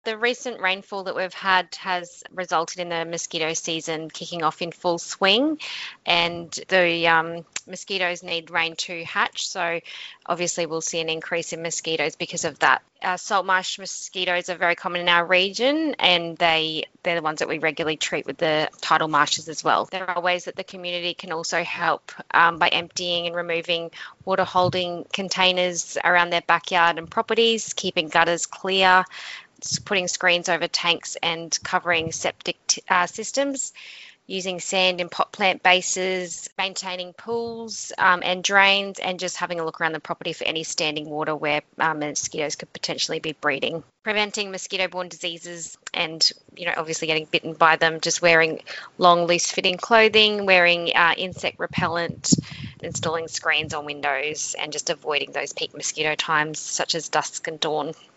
The recent rainfall that we've had has resulted in the mosquito season kicking off in full swing, and the mosquitoes need rain to hatch. So obviously we'll see an increase in mosquitoes because of that. Salt marsh mosquitoes are very common in our region, and they're the ones that we regularly treat with the tidal marshes as well. There are ways that the community can also help by emptying and removing water holding containers around their backyard and properties, keeping gutters clear, putting screens over tanks and covering septic systems, using sand in pot plant bases, maintaining pools and drains, and just having a look around the property for any standing water where mosquitoes could potentially be breeding. Preventing mosquito-borne diseases and, obviously getting bitten by them, just wearing long, loose-fitting clothing, wearing insect repellent, installing screens on windows, and just avoiding those peak mosquito times such as dusk and dawn.